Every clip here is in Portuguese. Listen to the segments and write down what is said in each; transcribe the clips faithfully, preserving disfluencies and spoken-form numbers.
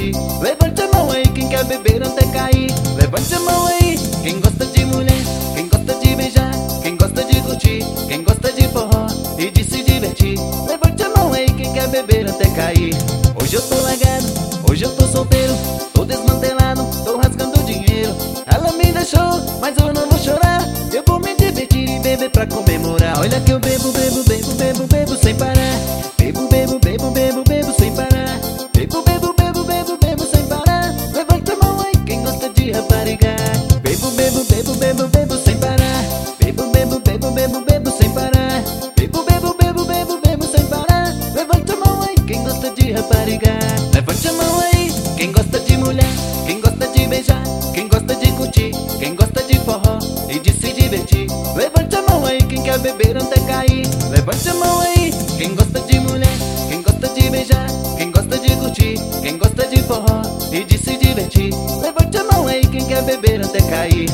divertir. Levante a mão aí quem quer beber até cair. Levante a mão aí quem gosta de mulher, quem gosta de beijar, quem gosta de curtir, quem gosta de forró e de se divertir. Levante a mão aí quem quer beber até cair. Hoje eu tô largado, hoje eu tô solteiro, tô desmantelado, tô rasgando dinheiro. Ela me deixou, mas eu não vou chorar. Eu vou me divertir e beber pra comemorar. Olha que eu bebo, bebo, bebo, bebo, bebo sem parar. Bebo, bebo, bebo, bebo, bebo sem parar. Bebo, bebo, bebo, bebo, bebo sem parar. Levanta a mão aí quem gosta de raparigar. Bebo, bebo, bebo, bebo, bebo sem parar. Bebo, bebo, bebo, bebo, bebo sem parar. Bebo, bebo, bebo, bebo, bebo sem parar. Levanta a mão aí quem gosta de raparigar. Levante a mão aí quem gosta de mulher, quem gosta de beijar, quem gosta de curtir, quem gosta de forró e de se divertir. Levante a mão aí quem quer beber até cair. Levante a mão aí quem gosta de mulher, quem gosta de beijar, quem gosta de curtir, quem gosta de forró e de se divertir. Levante a mão aí quem quer beber até cair.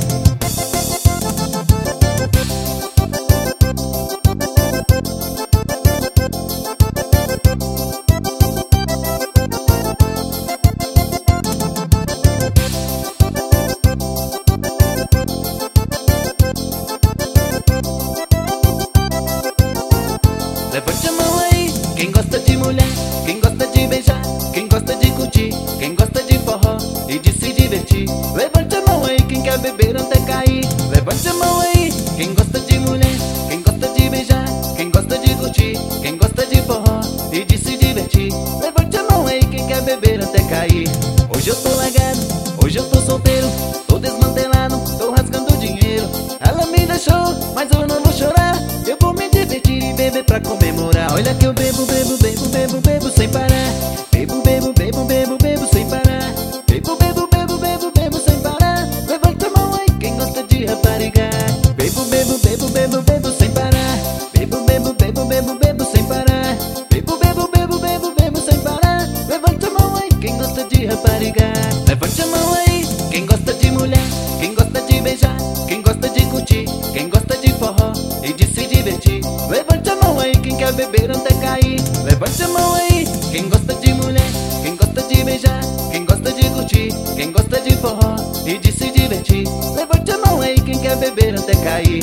Levante a mão aí quem gosta de mulher, quem gosta de beijar, quem gosta de curtir, quem gosta de forró e de se divertir. Levante a mão aí quem quer beber até cair. Levante a mão aí quem gosta de mulher, quem gosta de beijar, quem gosta de curtir, quem gosta de forró e de se divertir. Levante a mão aí quem quer beber até cair. Hoje eu tô largado, hoje eu tô solteiro, tô desmantelado, tô rasgando dinheiro. Ela me deixou, mas eu não vou chorar. Eu vou me divertir e beber pra comemorar. Olha que eu bebo, bebo, bebo, bebo, bebo sem parar. Bebo, bebo, bebo, bebo, bebo sem parar. Bebo, bebo, bebo, bebo, bebo sem parar. Levanta a mão aí quem gosta de raparigar. Bebo, bebo, bebo, bebo, bebo sem parar. Bebo, bebo, bebo, bebo, bebo sem parar. Bebo, bebo, bebo, bebo, bebo sem parar. Levanta a mão aí quem gosta de raparigar. Levante a mão aí quem gosta de mulher, quem gosta de beijar, quem gosta de curtir, quem gosta de forró e de se divertir. Levante a mão aí quem quer beber até cair. Levante a mão aí quem gosta de mulher, quem gosta de beijar, quem gosta de curtir, quem gosta de forró e de se divertir. Levante a mão aí quem quer beber até cair.